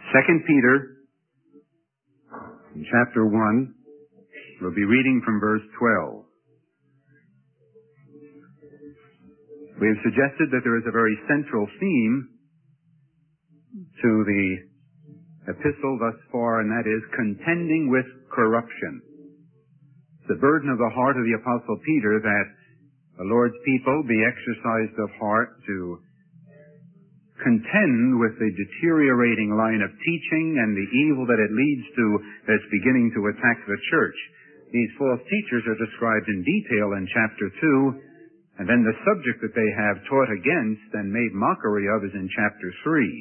2 Peter, in chapter 1, we'll be reading from verse 12. We have suggested that there is a very central theme to the epistle thus far, and that is contending with corruption. It's the burden of the heart of the Apostle Peter that the Lord's people be exercised of heart to contend with the deteriorating line of teaching and the evil that it leads to that's beginning to attack the church. These false teachers are described in detail in chapter 2, and then the subject that they have taught against and made mockery of is in chapter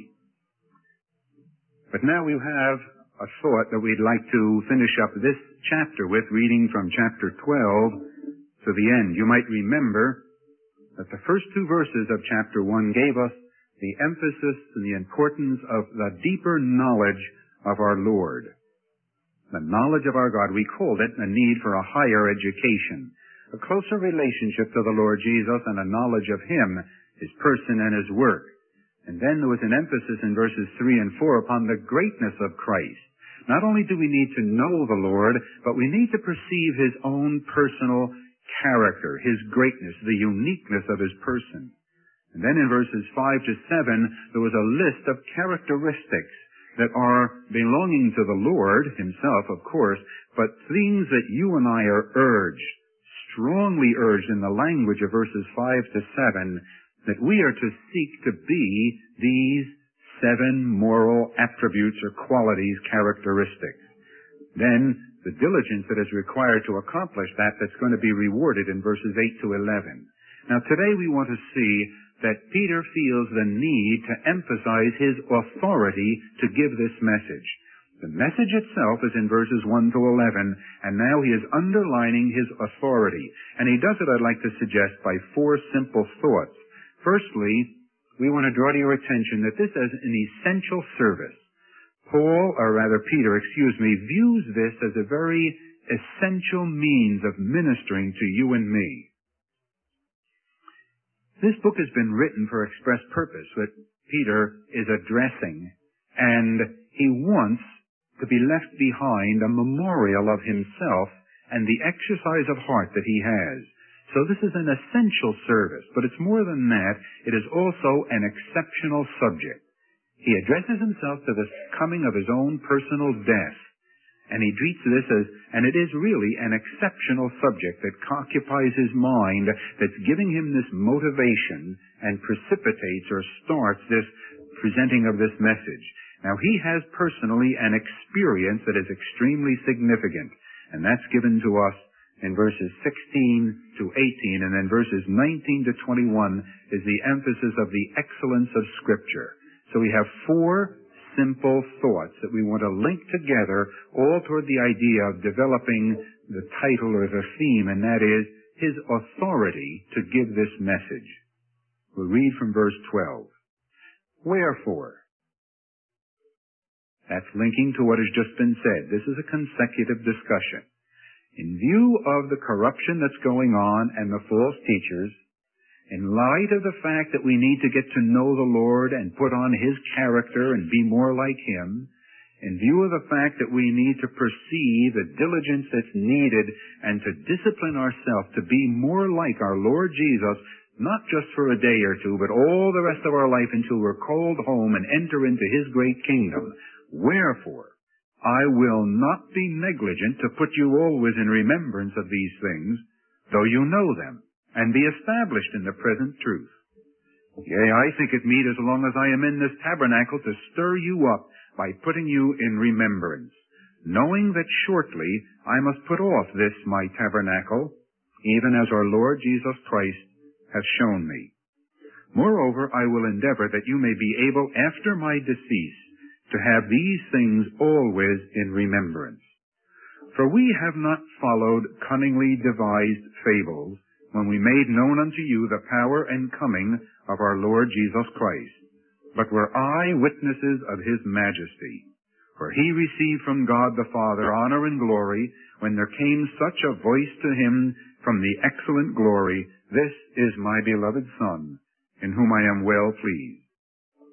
3. But now we have a thought that we'd like to finish up this chapter with, reading from chapter 12 to the end. You might remember that the first two verses of chapter 1 gave us the emphasis and the importance of the deeper knowledge of our Lord. The knowledge of our God. We called it a need for a higher education, a closer relationship to the Lord Jesus and a knowledge of Him, His person and His work. And then there was an emphasis in verses 3 and 4 upon the greatness of Christ. Not only do we need to know the Lord, but we need to perceive His own personal character, His greatness, the uniqueness of His person. And then in verses 5 to 7, there was a list of characteristics that are belonging to the Lord Himself, of course, but things that you and I are urged, strongly urged in the language of verses 5 to 7, that we are to seek to be these 7 moral attributes or qualities, characteristics. Then the diligence that is required to accomplish that, that's going to be rewarded in verses 8 to 11. Now today we want to see that Peter feels the need to emphasize his authority to give this message. The message itself is in verses 1 to 11, and now he is underlining his authority. And he does it, I'd like to suggest, by 4 simple thoughts. Firstly, we want to draw to your attention that this is an essential service. Peter, views this as a very essential means of ministering to you and me. This book has been written for express purpose that Peter is addressing, and he wants to be left behind a memorial of himself and the exercise of heart that he has. So this is an essential service, but it's more than that. It is also an exceptional subject. He addresses himself to the coming of his own personal death, and he treats this as, and it is really an exceptional subject that occupies his mind, that's giving him this motivation and precipitates or starts this presenting of this message. Now he has personally an experience that is extremely significant, and that's given to us in verses 16 to 18, and then verses 19 to 21 is the emphasis of the excellence of Scripture. So we have 4 simple thoughts that we want to link together, all toward the idea of developing the title or the theme, and that is His authority to give this message. We'll read from verse 12. Wherefore? That's linking to what has just been said. This is a consecutive discussion. In view of the corruption that's going on and the false teachers, in light of the fact that we need to get to know the Lord and put on His character and be more like Him, in view of the fact that we need to perceive the diligence that's needed and to discipline ourselves to be more like our Lord Jesus, not just for a day or two, but all the rest of our life until we're called home and enter into His great kingdom. Wherefore, I will not be negligent to put you always in remembrance of these things, though you know them, and be established in the present truth. Yea, I think it meet as long as I am in this tabernacle to stir you up by putting you in remembrance, knowing that shortly I must put off this my tabernacle, even as our Lord Jesus Christ hath shown me. Moreover, I will endeavor that you may be able after my decease to have these things always in remembrance. For we have not followed cunningly devised fables, when we made known unto you the power and coming of our Lord Jesus Christ, but were eyewitnesses of His majesty. For He received from God the Father honor and glory, when there came such a voice to Him from the excellent glory, This is my beloved Son, in whom I am well pleased.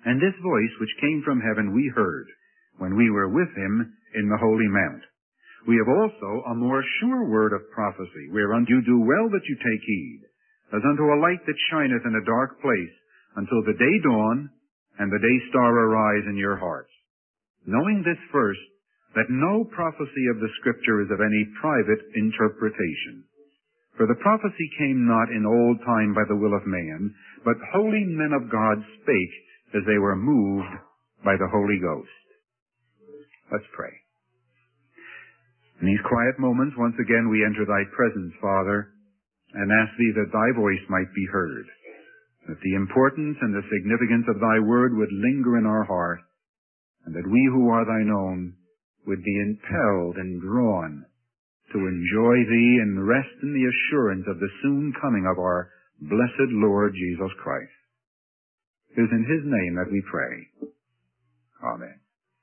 And this voice which came from heaven we heard, when we were with him in the holy mount. We have also a more sure word of prophecy, whereunto you do well that you take heed, as unto a light that shineth in a dark place, until the day dawn, and the day star arise in your hearts. Knowing this first, that no prophecy of the Scripture is of any private interpretation. For the prophecy came not in old time by the will of man, but holy men of God spake as they were moved by the Holy Ghost. Let's pray. In these quiet moments, once again we enter thy presence, Father, and ask thee that thy voice might be heard, that the importance and the significance of thy word would linger in our heart, and that we who are thine own would be impelled and drawn to enjoy thee and rest in the assurance of the soon coming of our blessed Lord Jesus Christ. It is in his name that we pray. Amen.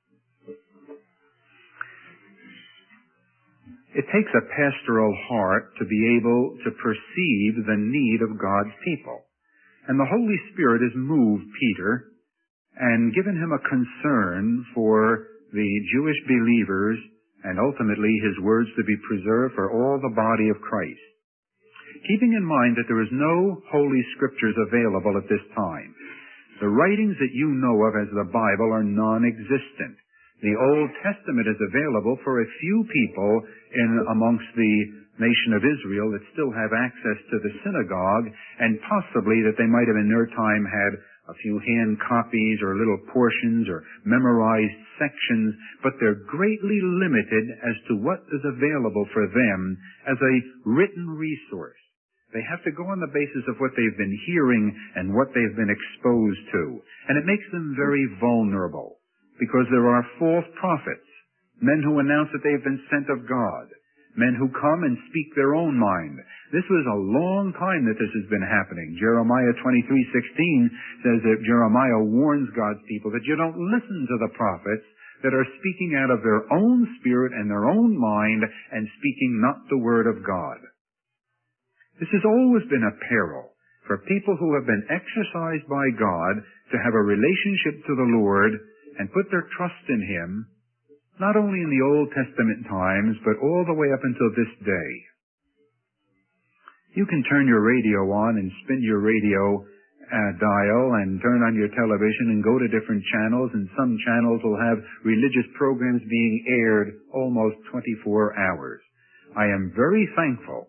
It takes a pastoral heart to be able to perceive the need of God's people. And the Holy Spirit has moved Peter and given him a concern for the Jewish believers and ultimately his words to be preserved for all the body of Christ. Keeping in mind that there is no Holy Scriptures available at this time. The writings that you know of as the Bible are non-existent. The Old Testament is available for a few people amongst the nation of Israel that still have access to the synagogue, and possibly that they might have in their time had a few hand copies or little portions or memorized sections, but they're greatly limited as to what is available for them as a written resource. They have to go on the basis of what they've been hearing and what they've been exposed to. And it makes them very vulnerable, because there are false prophets, men who announce that they've been sent of God, men who come and speak their own mind. This was a long time that this has been happening. Jeremiah 23:16 says that Jeremiah warns God's people that you don't listen to the prophets that are speaking out of their own spirit and their own mind and speaking not the word of God. This has always been a peril for people who have been exercised by God to have a relationship to the Lord and put their trust in him, not only in the Old Testament times, but all the way up until this day. You can turn your radio on and spin your radio dial and turn on your television and go to different channels, and some channels will have religious programs being aired almost 24 hours. I am very thankful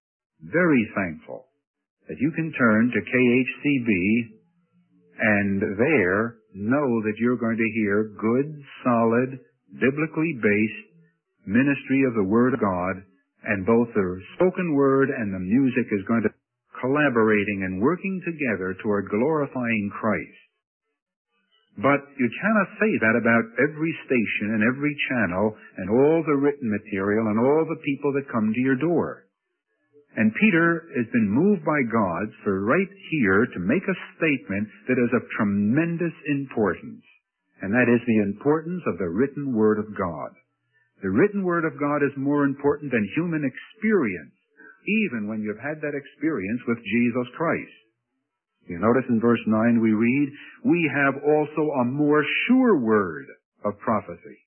that you can turn to KHCB and there know that you're going to hear good, solid, biblically based ministry of the Word of God, and both the spoken word and the music is going to be collaborating and working together toward glorifying Christ. But you cannot say that about every station and every channel and all the written material and all the people that come to your door. And Peter has been moved by God for right here to make a statement that is of tremendous importance. And that is the importance of the written Word of God. The written Word of God is more important than human experience, even when you've had that experience with Jesus Christ. You notice in verse 9 we read, we have also a more sure word of prophecy.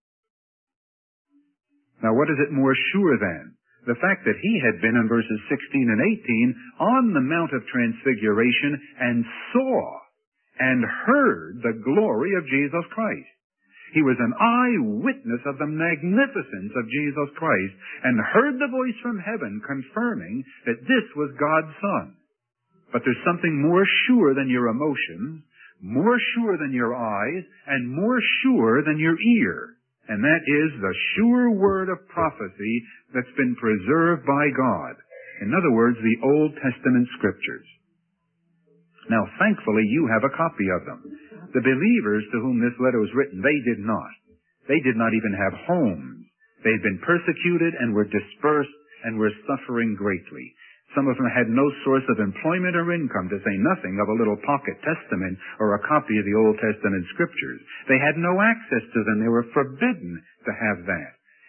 Now what is it more sure than? The fact that he had been in verses 16 and 18 on the Mount of Transfiguration and saw and heard the glory of Jesus Christ. He was an eyewitness of the magnificence of Jesus Christ and heard the voice from heaven confirming that this was God's Son. But there's something more sure than your emotions, more sure than your eyes, and more sure than your ear. And that is the sure word of prophecy that's been preserved by God. In other words, the Old Testament Scriptures. Now, thankfully, you have a copy of them. The believers to whom this letter was written, they did not. They did not even have homes. They had been persecuted and were dispersed and were suffering greatly. Some of them had no source of employment or income, to say nothing of a little pocket testament or a copy of the Old Testament Scriptures. They had no access to them. They were forbidden to have that.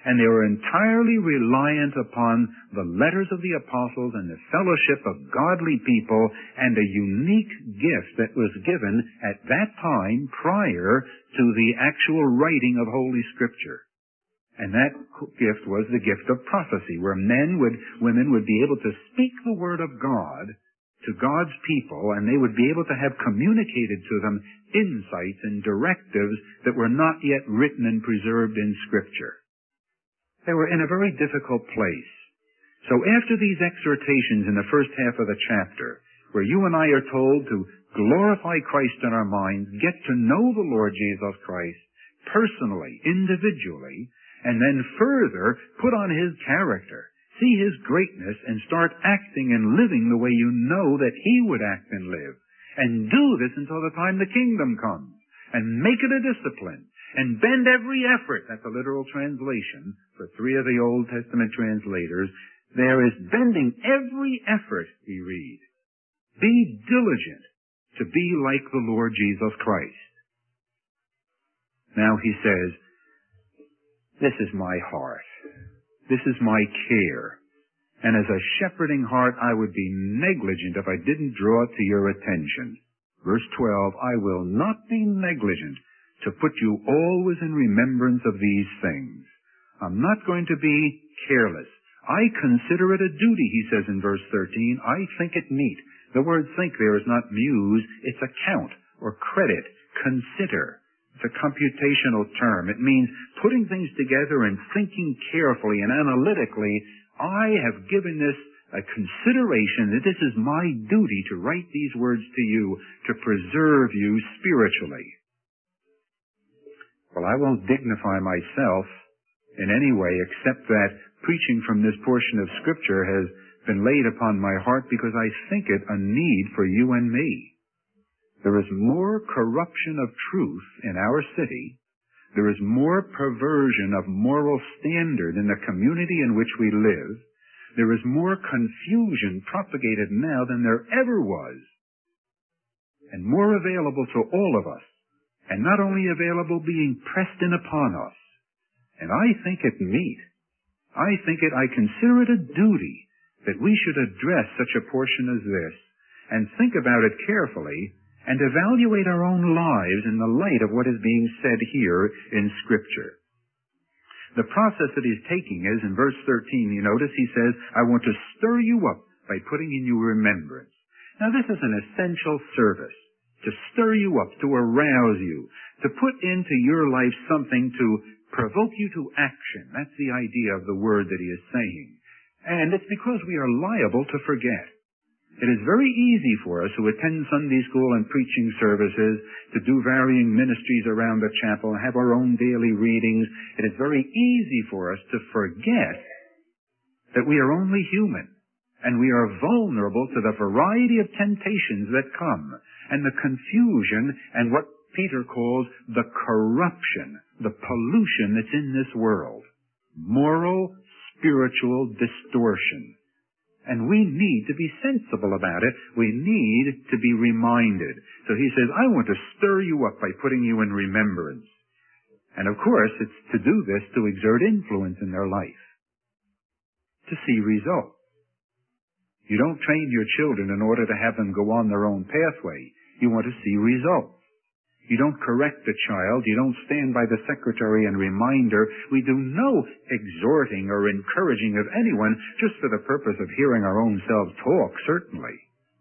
and they were entirely reliant upon the letters of the apostles and the fellowship of godly people and a unique gift that was given at that time prior to the actual writing of Holy Scripture. And that gift was the gift of prophecy, where women would be able to speak the word of God to God's people, and they would be able to have communicated to them insights and directives that were not yet written and preserved in Scripture. They were in a very difficult place. So after these exhortations in the first half of the chapter, where you and I are told to glorify Christ in our minds, get to know the Lord Jesus Christ personally, individually, and then further put on His character, see His greatness, and start acting and living the way you know that He would act and live. And do this until the time the kingdom comes. And make it a discipline. And bend every effort. That's a literal translation for 3 of the Old Testament translators. There is bending every effort, we read. Be diligent to be like the Lord Jesus Christ. Now he says, this is my heart. This is my care. And as a shepherding heart, I would be negligent if I didn't draw it to your attention. Verse 12, I will not be negligent to put you always in remembrance of these things. I'm not going to be careless. I consider it a duty, he says in verse 13. I think it meet. The word think there is not muse, it's account or credit, consider. It's a computational term. It means putting things together and thinking carefully and analytically. I have given this a consideration that this is my duty to write these words to you to preserve you spiritually. Well, I won't dignify myself in any way except that preaching from this portion of Scripture has been laid upon my heart because I think it a need for you and me. There is more corruption of truth in our city. There is more perversion of moral standard in the community in which we live. There is more confusion propagated now than there ever was, and more available to all of us, and not only available, being pressed in upon us. And I think it meet. I consider it a duty that we should address such a portion as this, and think about it carefully, and evaluate our own lives in the light of what is being said here in Scripture. The process that he's taking is, in verse 13, you notice he says, I want to stir you up by putting in you remembrance. Now this is an essential service, to stir you up, to arouse you, to put into your life something to provoke you to action. That's the idea of the word that he is saying. And it's because we are liable to forget. It is very easy for us who attend Sunday school and preaching services to do varying ministries around the chapel and have our own daily readings. It is very easy for us to forget that we are only human and we are vulnerable to the variety of temptations that come and the confusion and what Peter calls the corruption, the pollution that's in this world. Moral, spiritual distortion. And we need to be sensible about it. We need to be reminded. So he says, I want to stir you up by putting you in remembrance. And of course, it's to do this to exert influence in their life. To see results. You don't train your children in order to have them go on their own pathway. You want to see results. You don't correct a child. You don't stand by the secretary and remind her. We do no exhorting or encouraging of anyone just for the purpose of hearing our own selves talk, certainly.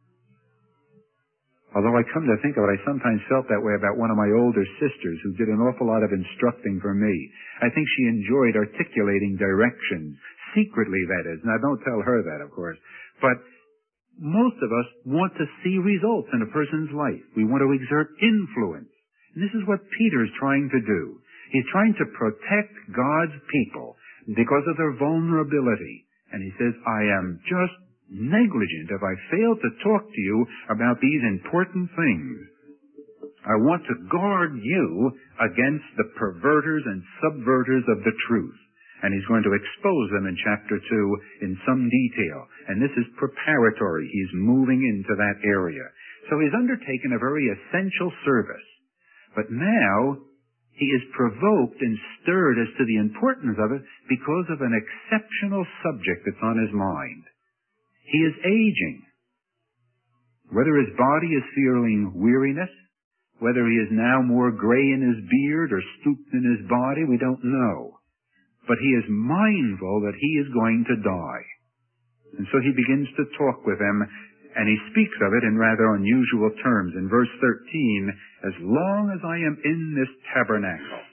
Although I come to think of it, I sometimes felt that way about one of my older sisters who did an awful lot of instructing for me. I think she enjoyed articulating directions, secretly that is. Now, don't tell her that, of course. But most of us want to see results in a person's life. We want to exert influence. And this is what Peter's trying to do. He's trying to protect God's people because of their vulnerability. And he says, I am just negligent if I fail to talk to you about these important things. I want to guard you against the perverters and subverters of the truth. And he's going to expose them in chapter 2 in some detail. And this is preparatory. He's moving into that area. So he's undertaken a very essential service. But now He is provoked and stirred as to the importance of it because of an exceptional subject that's on his mind. He is aging. Whether his body is feeling weariness, whether he is now more gray in his beard or stooped in his body, we don't know. But he is mindful that he is going to die. And so he begins to talk with them, and he speaks of it in rather unusual terms. In verse 13, as long as I am in this tabernacle,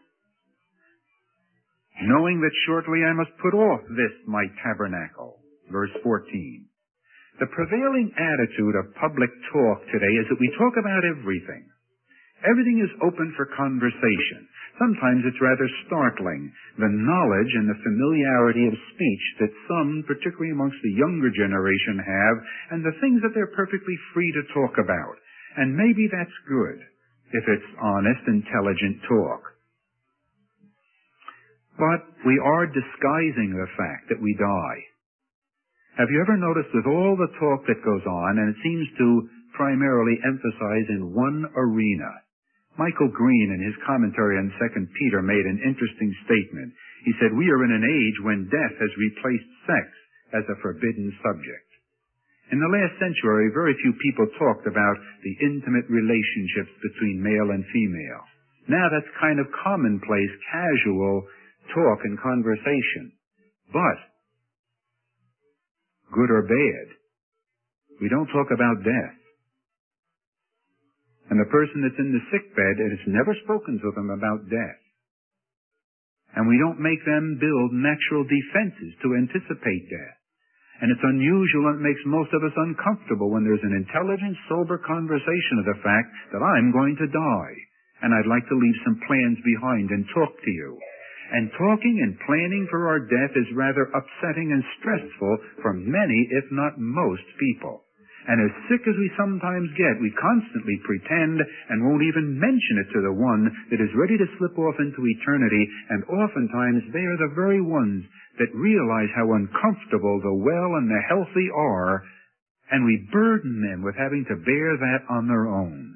knowing that shortly I must put off this my tabernacle. Verse 14. The prevailing attitude of public talk today is that we talk about everything. Everything is open for conversation. Sometimes it's rather startling, the knowledge and the familiarity of speech that some, particularly amongst the younger generation, have, and the things that they're perfectly free to talk about. And maybe that's good, if it's honest, intelligent talk. But we are disguising the fact that we die. Have you ever noticed with all the talk that goes on, and it seems to primarily emphasize in one arena? Michael Green, in his commentary on 2 Peter, made an interesting statement. He said, we are in an age when death has replaced sex as a forbidden subject. In the last century, very few people talked about the intimate relationships between male and female. Now that's kind of commonplace, casual talk and conversation. But, good or bad, we don't talk about death. And the person that's in the sick bed has never spoken to them about death. And we don't make them build natural defenses to anticipate death. And it's unusual and it makes most of us uncomfortable when there's an intelligent, sober conversation of the fact that I'm going to die. And I'd like to leave some plans behind and talk to you. And talking and planning for our death is rather upsetting and stressful for many, if not most, people. And as sick as we sometimes get, we constantly pretend and won't even mention it to the one that is ready to slip off into eternity, and oftentimes they are the very ones that realize how uncomfortable the well and the healthy are, and we burden them with having to bear that on their own.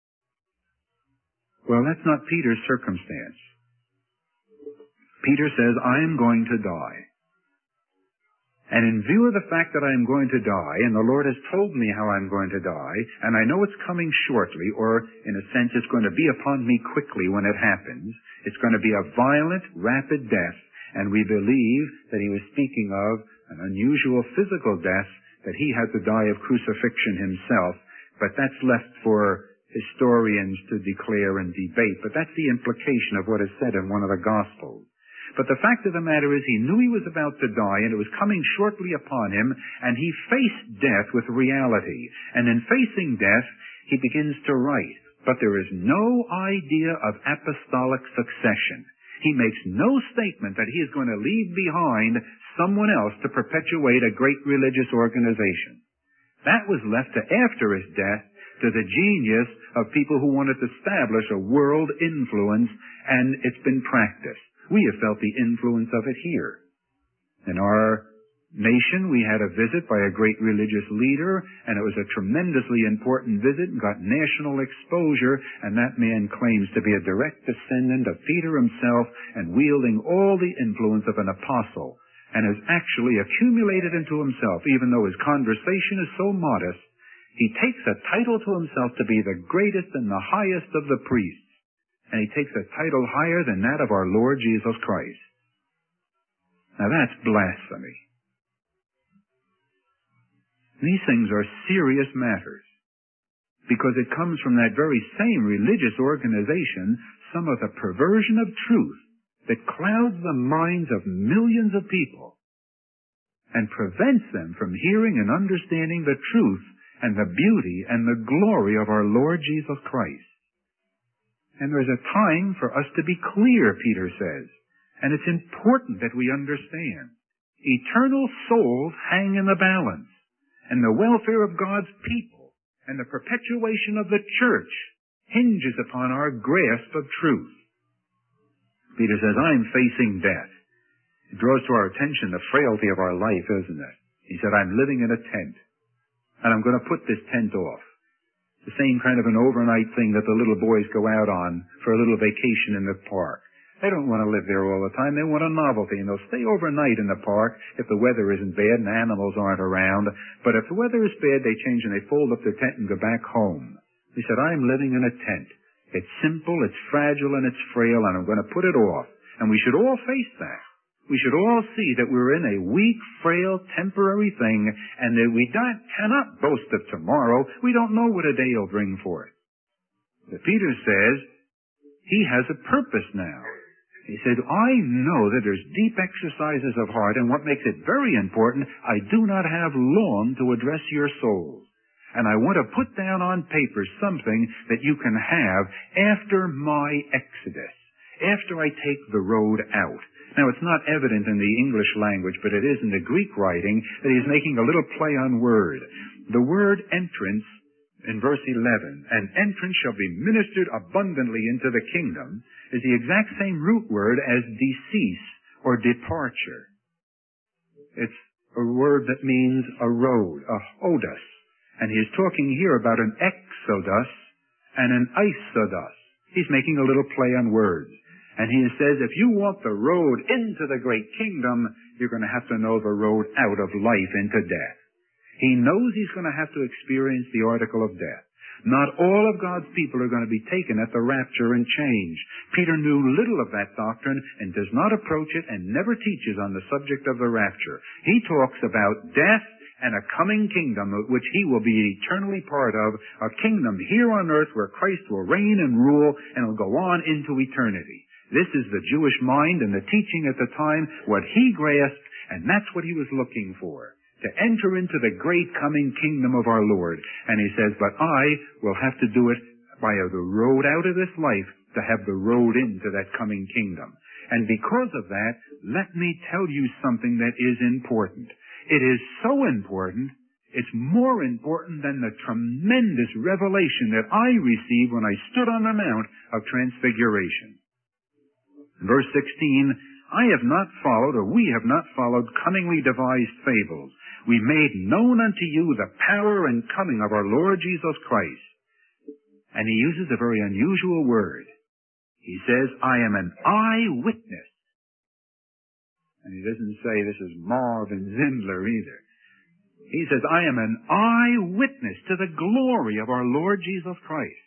Well, that's not Peter's circumstance. Peter says, I am going to die. And in view of the fact that I am going to die, and the Lord has told me how I'm going to die, and I know it's coming shortly, or in a sense it's going to be upon me quickly when it happens, it's going to be a violent, rapid death, and we believe that he was speaking of an unusual physical death, that he had to die of crucifixion himself, but that's left for historians to declare and debate. But that's the implication of what is said in one of the Gospels. But the fact of the matter is he knew he was about to die, and it was coming shortly upon him, and he faced death with reality. And in facing death, he begins to write. But there is no idea of apostolic succession. He makes no statement that he is going to leave behind someone else to perpetuate a great religious organization. That was left to after his death, to the genius of people who wanted to establish a world influence, and it's been practiced. We have felt the influence of it here. In our nation, we had a visit by a great religious leader, and it was a tremendously important visit and got national exposure, and that man claims to be a direct descendant of Peter himself and wielding all the influence of an apostle, and has actually accumulated into himself, even though his conversation is so modest, he takes a title to himself to be the greatest and the highest of the priests. And he takes a title higher than that of our Lord Jesus Christ. Now that's blasphemy. These things are serious matters, because it comes from that very same religious organization, some of the perversion of truth that clouds the minds of millions of people and prevents them from hearing and understanding the truth and the beauty and the glory of our Lord Jesus Christ. And there's a time for us to be clear, Peter says. And it's important that we understand. Eternal souls hang in the balance. And the welfare of God's people and the perpetuation of the church hinges upon our grasp of truth. Peter says, I'm facing death. It draws to our attention the frailty of our life, isn't it? He said, I'm living in a tent. And I'm going to put this tent off. The same kind of an overnight thing that the little boys go out on for a little vacation in the park. They don't want to live there all the time. They want a novelty, and they'll stay overnight in the park if the weather isn't bad and animals aren't around. But if the weather is bad, they change and they fold up their tent and go back home. He said, I'm living in a tent. It's simple, it's fragile, and it's frail, and I'm going to put it off. And we should all face that. We should all see that we're in a weak, frail, temporary thing, and that we cannot boast of tomorrow. We don't know what a day will bring forth. But Peter says, he has a purpose now. He said, I know that there's deep exercises of heart, and what makes it very important, I do not have long to address your souls. And I want to put down on paper something that you can have after my exodus, after I take the road out. Now, it's not evident in the English language, but it is in the Greek writing that he's making a little play on word. The word entrance in verse 11, and entrance shall be ministered abundantly into the kingdom, is the exact same root word as decease or departure. It's a word that means a road, a hodos. And he is talking here about an exodus and an eisodos. He's making a little play on words. And he says, if you want the road into the great kingdom, you're going to have to know the road out of life into death. He knows he's going to have to experience the article of death. Not all of God's people are going to be taken at the rapture and changed. Peter knew little of that doctrine and does not approach it and never teaches on the subject of the rapture. He talks about death and a coming kingdom which he will be eternally part of, a kingdom here on earth where Christ will reign and rule and will go on into eternity. This is the Jewish mind and the teaching at the time, what he grasped, and that's what he was looking for, to enter into the great coming kingdom of our Lord. And he says, but I will have to do it by the road out of this life to have the road into that coming kingdom. And because of that, let me tell you something that is important. It is so important, it's more important than the tremendous revelation that I received when I stood on the Mount of Transfiguration. Verse 16, I have not followed, or we have not followed, cunningly devised fables. We made known unto you the power and coming of our Lord Jesus Christ. And he uses a very unusual word. He says, I am an eyewitness. And he doesn't say this is Marvin Zindler either. He says, I am an eyewitness to the glory of our Lord Jesus Christ.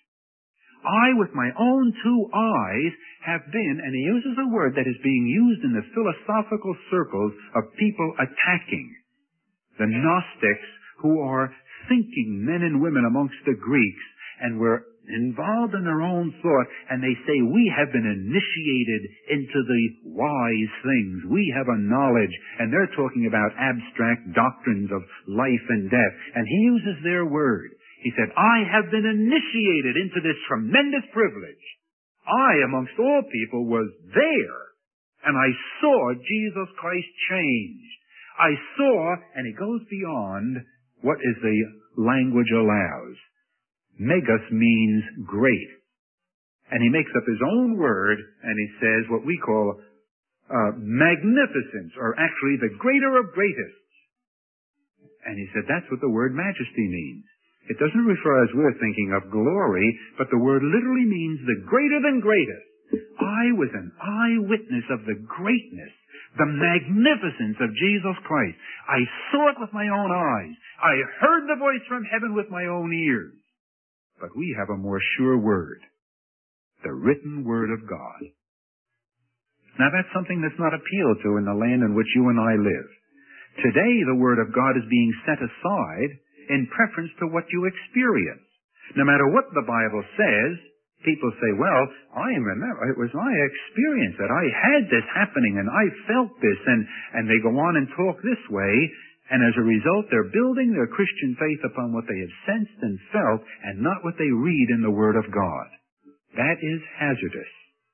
I, with my own two eyes, have been, and he uses a word that is being used in the philosophical circles of people attacking the Gnostics, who are thinking men and women amongst the Greeks, and were involved in their own thought, and they say, we have been initiated into the wise things. We have a knowledge, and they're talking about abstract doctrines of life and death, and he uses their word. He said, I have been initiated into this tremendous privilege. I, amongst all people, was there, and I saw Jesus Christ change. I saw, and he goes beyond what is the language allows. Megas means great. And he makes up his own word, and he says what we call magnificence, or actually the greater of greatest. And he said that's what the word majesty means. It doesn't refer, as we're thinking, of glory, but the word literally means the greater than greatest. I was an eyewitness of the greatness, the magnificence of Jesus Christ. I saw it with my own eyes. I heard the voice from heaven with my own ears. But we have a more sure word, the written word of God. Now that's something that's not appealed to in the land in which you and I live. Today the word of God is being set aside in preference to what you experience. No matter what the Bible says, people say, well, I remember, it was my experience that I had this happening and I felt this, and they go on and talk this way, and as a result they're building their Christian faith upon what they have sensed and felt and not what they read in the Word of God. That is hazardous.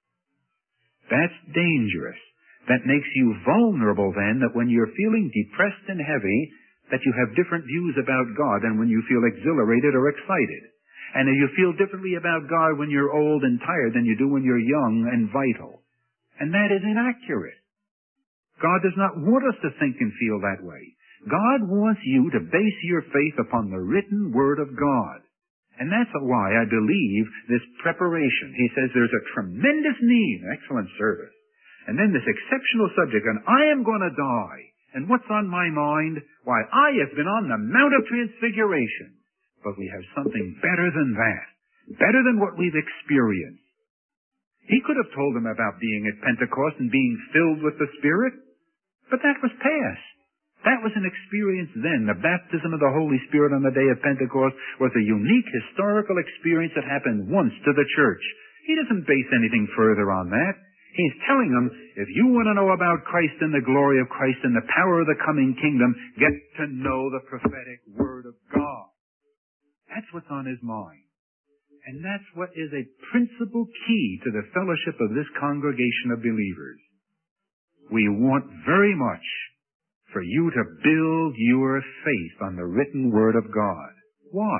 That's dangerous. That makes you vulnerable then, that when you're feeling depressed and heavy, that you have different views about God than when you feel exhilarated or excited. And you feel differently about God when you're old and tired than you do when you're young and vital. And that is inaccurate. God does not want us to think and feel that way. God wants you to base your faith upon the written Word of God. And that's why I believe this preparation. He says there's a tremendous need, excellent service. And then this exceptional subject, and I am going to die. And what's on my mind? Why, I have been on the Mount of Transfiguration. But we have something better than that. Better than what we've experienced. He could have told them about being at Pentecost and being filled with the Spirit, but that was past. That was an experience then. The baptism of the Holy Spirit on the day of Pentecost was a unique historical experience that happened once to the church. He doesn't base anything further on that. He's telling them, if you want to know about Christ and the glory of Christ and the power of the coming kingdom, get to know the prophetic Word of God. That's what's on his mind. And that's what is a principal key to the fellowship of this congregation of believers. We want very much for you to build your faith on the written Word of God. Why?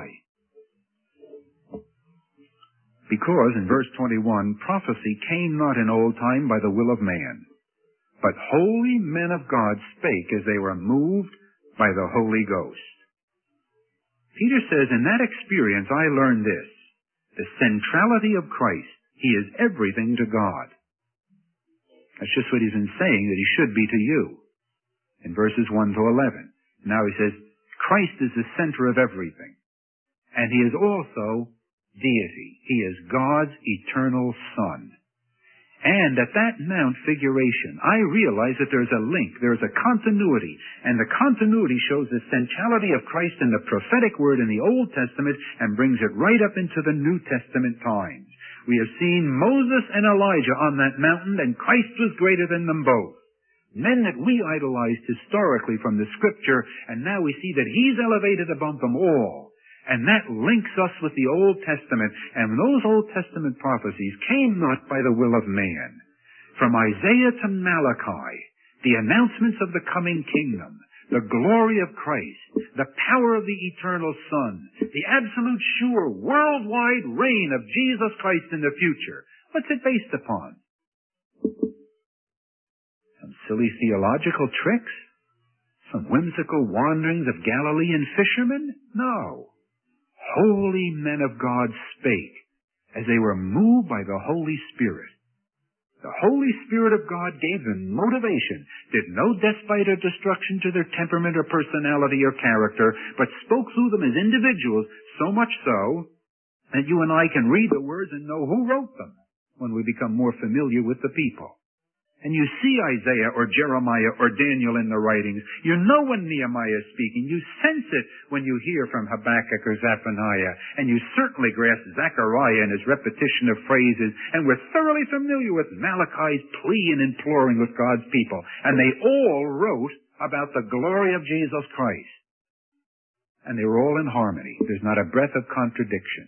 Because in verse 21, prophecy came not in old time by the will of man, but holy men of God spake as they were moved by the Holy Ghost. Peter says, in that experience I learned this, the centrality of Christ. He is everything to God. That's just what he's been saying that he should be to you in verses 1 to 11. Now he says, Christ is the center of everything. And he is also deity. He is God's eternal Son. And at that Mount Figuration, I realize that there's a link, there's a continuity, and the continuity shows the centrality of Christ in the prophetic word in the Old Testament and brings it right up into the New Testament times. We have seen Moses and Elijah on that mountain, and Christ was greater than them both. Men that we idolized historically from the Scripture, and now we see that he's elevated above them all. And that links us with the Old Testament. And those Old Testament prophecies came not by the will of man. From Isaiah to Malachi, the announcements of the coming kingdom, the glory of Christ, the power of the eternal Son, the absolute sure worldwide reign of Jesus Christ in the future. What's it based upon? Some silly theological tricks? Some whimsical wanderings of Galilean fishermen? No. Holy men of God spake as they were moved by the Holy Spirit. The Holy Spirit of God gave them motivation, did no despite or destruction to their temperament or personality or character, but spoke through them as individuals, so much so that you and I can read the words and know who wrote them when we become more familiar with the people. And you see Isaiah or Jeremiah or Daniel in the writings. You know when Nehemiah is speaking. You sense it when you hear from Habakkuk or Zephaniah. And you certainly grasp Zechariah and his repetition of phrases. And we're thoroughly familiar with Malachi's plea and imploring with God's people. And they all wrote about the glory of Jesus Christ. And they were all in harmony. There's not a breath of contradiction.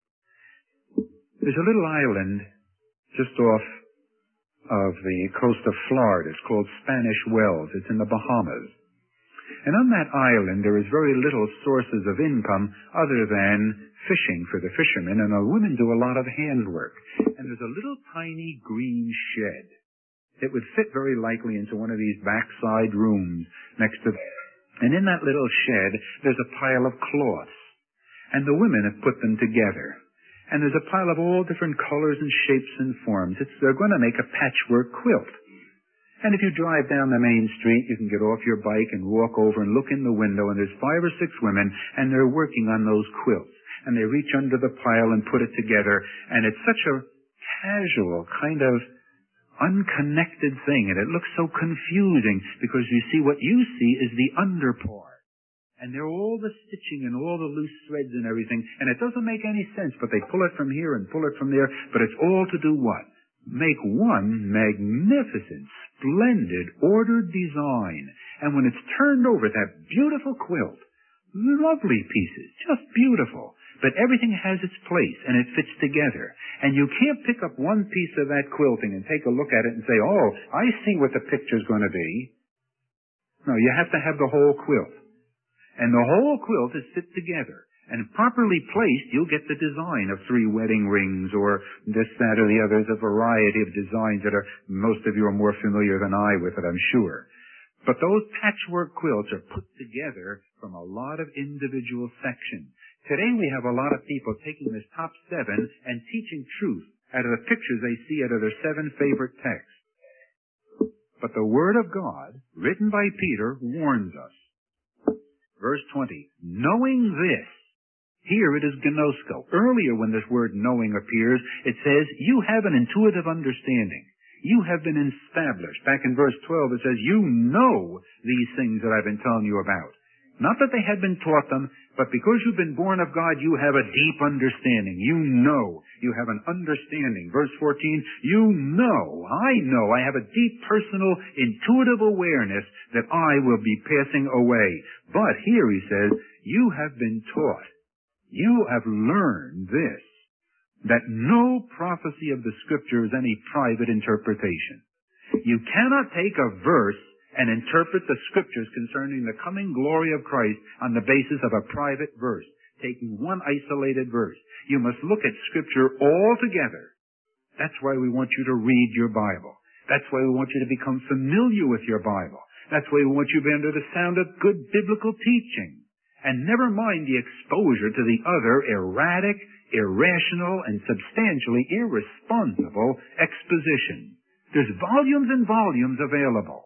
There's a little island just off of the coast of Florida. It's called Spanish Wells. It's in the Bahamas. And on that island there is very little sources of income other than fishing for the fishermen, and the women do a lot of handwork. And there's a little tiny green shed. It would fit very likely into one of these backside rooms next to... And in that little shed there's a pile of cloths. And the women have put them together. And there's a pile of all different colors and shapes and forms. They're going to make a patchwork quilt. And if you drive down the main street, you can get off your bike and walk over and look in the window, and there's 5 or 6 women, and they're working on those quilts. And they reach under the pile and put it together. And it's such a casual, kind of unconnected thing. And it looks so confusing because you see what you see is the under part. And they're all the stitching and all the loose threads and everything. And it doesn't make any sense, but they pull it from here and pull it from there. But it's all to do what? Make one magnificent, splendid, ordered design. And when it's turned over, that beautiful quilt, lovely pieces, just beautiful. But everything has its place and it fits together. And you can't pick up one piece of that quilting and take a look at it and say, oh, I see what the picture's going to be. No, you have to have the whole quilt. And the whole quilt is fit together. And properly placed, you'll get the design of 3 wedding rings or this, that, or the other. There's a variety of designs that are, most of you are more familiar than I with it, I'm sure. But those patchwork quilts are put together from a lot of individual sections Today we have a lot of people taking this top 7 and teaching truth out of the pictures they see out of their 7 favorite texts. But the Word of God, written by Peter, warns us. Verse 20, knowing this, here it is gnosko. Earlier when this word knowing appears, it says, you have an intuitive understanding. You have been established. Back in verse 12 it says, you know these things that I've been telling you about. Not that they had been taught them, but because you've been born of God, you have a deep understanding. You know. You have an understanding. Verse 14, you know, I have a deep personal intuitive awareness that I will be passing away. But here he says, you have been taught. You have learned this, that no prophecy of the Scripture is any private interpretation. You cannot take a verse and interpret the Scriptures concerning the coming glory of Christ on the basis of a private verse, taking one isolated verse. You must look at Scripture all together. That's why we want you to read your Bible. That's why we want you to become familiar with your Bible. That's why we want you to be under the sound of good biblical teaching. And never mind the exposure to the other erratic, irrational, and substantially irresponsible exposition. There's volumes and volumes available.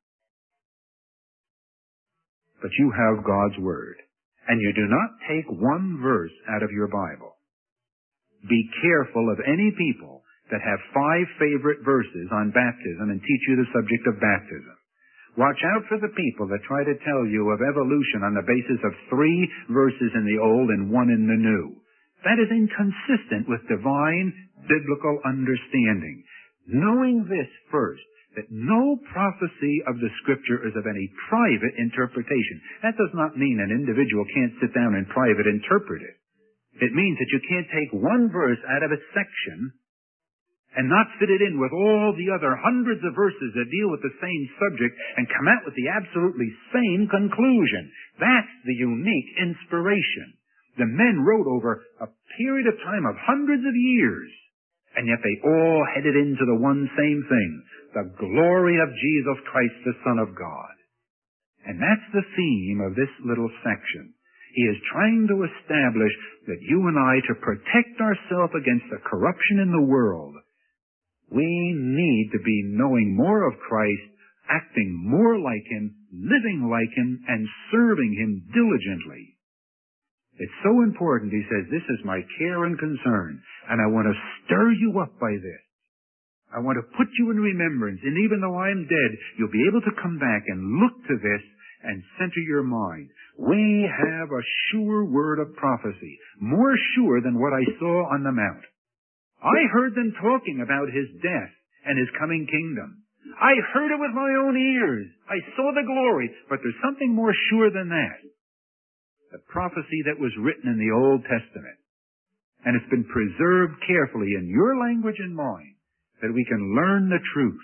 But you have God's Word, and you do not take one verse out of your Bible. Be careful of any people that have 5 favorite verses on baptism and teach you the subject of baptism. Watch out for the people that try to tell you of evolution on the basis of 3 verses in the Old and 1 in the New. That is inconsistent with divine biblical understanding. Knowing this first, that no prophecy of the Scripture is of any private interpretation. That does not mean an individual can't sit down and private interpret it. It means that you can't take one verse out of its section and not fit it in with all the other hundreds of verses that deal with the same subject and come out with the absolutely same conclusion. That's the unique inspiration. The men wrote over a period of time of hundreds of years, and yet they all headed into the one same thing, the glory of Jesus Christ, the Son of God. And that's the theme of this little section. He is trying to establish that you and I, to protect ourselves against the corruption in the world, we need to be knowing more of Christ, acting more like Him, living like Him, and serving Him diligently. It's so important, he says, this is my care and concern, and I want to stir you up by this. I want to put you in remembrance, and even though I'm dead, you'll be able to come back and look to this and center your mind. We have a sure word of prophecy, more sure than what I saw on the Mount. I heard them talking about His death and His coming kingdom. I heard it with my own ears. I saw the glory, but there's something more sure than that. The prophecy that was written in the Old Testament. And it's been preserved carefully in your language and mine, that we can learn the truth.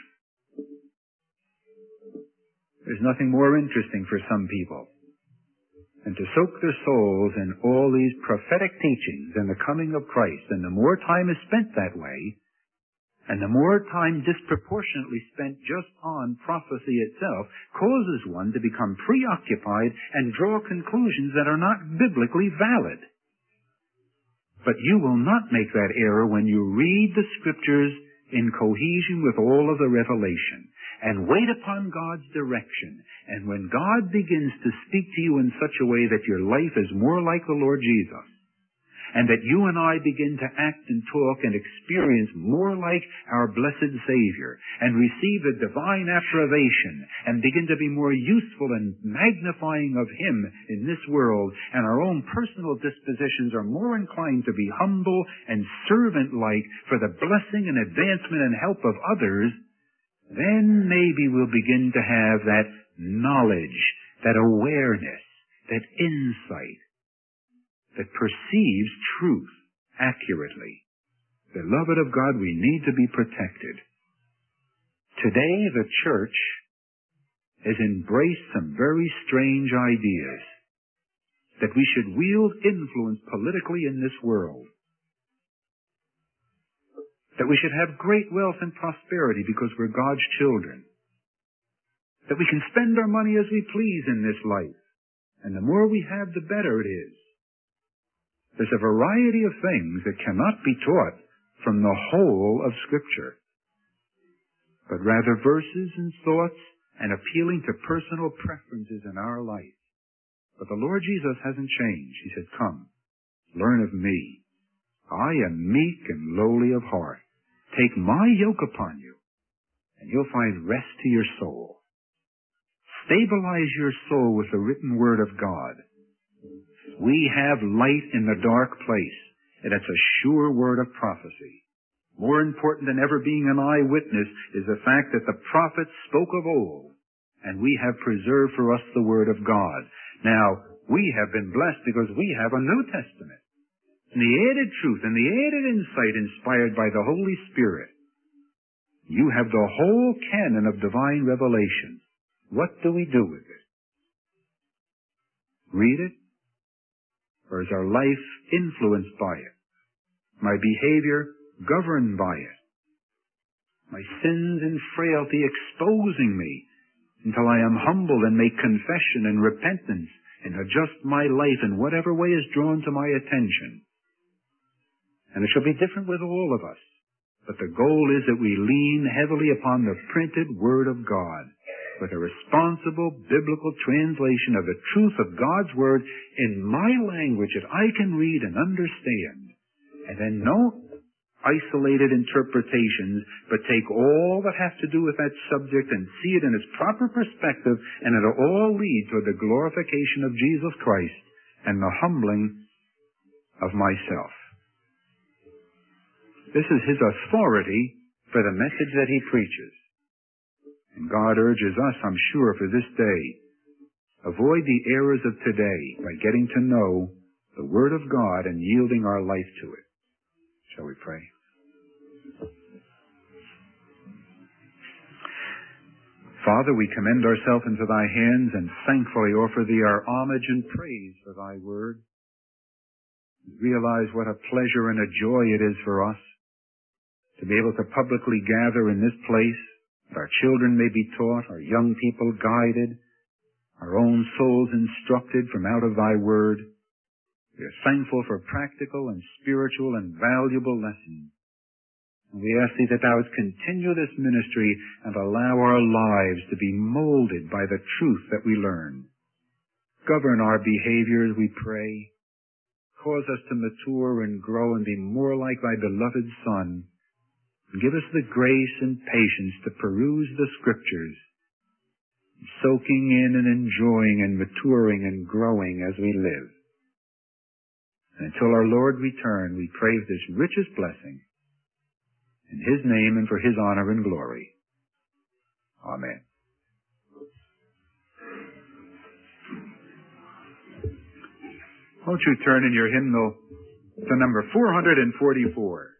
There's nothing more interesting for some people than to soak their souls in all these prophetic teachings and the coming of Christ. And the more time is spent that way, and the more time disproportionately spent just on prophecy itself, causes one to become preoccupied and draw conclusions that are not biblically valid. But you will not make that error when you read the Scriptures in cohesion with all of the revelation, and wait upon God's direction. And when God begins to speak to you in such a way that your life is more like the Lord Jesus, and that you and I begin to act and talk and experience more like our blessed Savior, and receive the divine approbation, and begin to be more useful and magnifying of Him in this world, and our own personal dispositions are more inclined to be humble and servant-like for the blessing and advancement and help of others, then maybe we'll begin to have that knowledge, that awareness, that insight, that perceives truth accurately. Beloved of God, we need to be protected. Today, the church has embraced some very strange ideas, that we should wield influence politically in this world, that we should have great wealth and prosperity because we're God's children, that we can spend our money as we please in this life, and the more we have, the better it is. There's a variety of things that cannot be taught from the whole of Scripture, but rather verses and thoughts and appealing to personal preferences in our life. But the Lord Jesus hasn't changed. He said, "Come, learn of me. I am meek and lowly of heart. Take my yoke upon you, and you'll find rest to your soul." Stabilize your soul with the written word of God. We have light in the dark place, and it's a sure word of prophecy. More important than ever being an eyewitness is the fact that the prophets spoke of old, and we have preserved for us the word of God. Now, we have been blessed because we have a New Testament. And the added truth and the added insight inspired by the Holy Spirit. You have the whole canon of divine revelation. What do we do with it? Read it? Or is our life influenced by it? My behavior governed by it? My sins and frailty exposing me until I am humbled and make confession and repentance and adjust my life in whatever way is drawn to my attention? And it shall be different with all of us. But the goal is that we lean heavily upon the printed Word of God with a responsible biblical translation of the truth of God's Word in my language that I can read and understand. And then no isolated interpretations, but take all that has to do with that subject and see it in its proper perspective, and it'll all lead to the glorification of Jesus Christ and the humbling of myself. This is His authority for the message that He preaches. And God urges us, I'm sure, for this day, avoid the errors of today by getting to know the Word of God and yielding our life to it. Shall we pray? Father, we commend ourselves into Thy hands and thankfully offer Thee our homage and praise for Thy Word. Realize what a pleasure and a joy it is for us to be able to publicly gather in this place, that our children may be taught, our young people guided, our own souls instructed from out of Thy Word. We are thankful for practical and spiritual and valuable lessons. And we ask Thee that Thou would continue this ministry and allow our lives to be molded by the truth that we learn. Govern our behaviors, we pray. Cause us to mature and grow and be more like Thy beloved Son. And give us the grace and patience to peruse the Scriptures, soaking in and enjoying and maturing and growing as we live. And until our Lord return, we pray this richest blessing in His name and for His honor and glory. Amen. Won't you turn in your hymnal to number 444?